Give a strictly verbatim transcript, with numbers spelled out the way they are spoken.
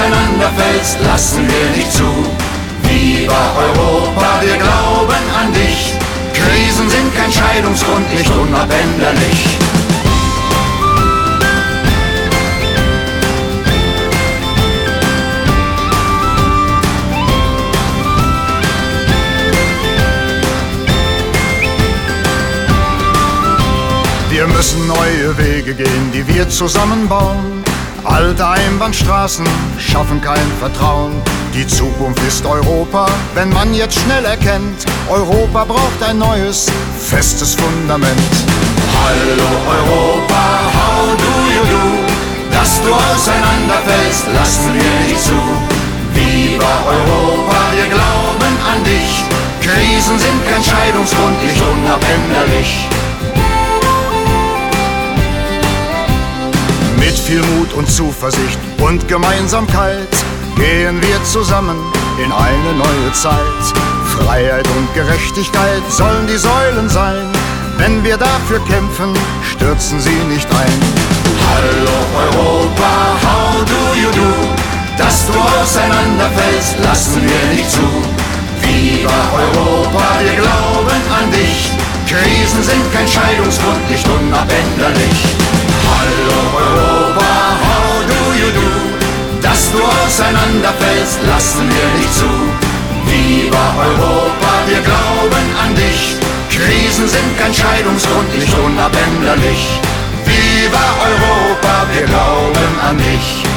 auseinanderfällst, lassen wir nicht zu. Viva Europa, wir glauben an dich. Krisen sind kein Scheidungsgrund, nicht unabänderlich. Wir müssen neue Wege gehen, die wir zusammen bauen. Alte Einbahnstraßen schaffen kein Vertrauen. Die Zukunft ist Europa, wenn man jetzt schnell erkennt, Europa braucht ein neues, festes Fundament. Hallo Europa, how do you do? Dass du auseinanderfällst, lassen wir nicht zu. Viva Europa, wir glauben an dich. Krisen sind kein Scheidungsgrund, nicht unabänderlich. Mit viel Mut und Zuversicht und Gemeinsamkeit gehen wir zusammen in eine neue Zeit. Freiheit und Gerechtigkeit sollen die Säulen sein. Wenn wir dafür kämpfen, stürzen sie nicht ein. Hallo Europa, how do you do? Dass du auseinanderfällst, lassen wir nicht zu. Viva Europa, wir glauben an dich. Krisen sind kein Scheidungsgrund, nicht unabänderlich. Hallo Europa, how do you do? Dass du auseinanderfällst, lassen wir nicht zu. Viva Europa, wir glauben an dich. Krisen sind kein Scheidungsgrund, nicht unabänderlich. Viva Europa, wir glauben an dich.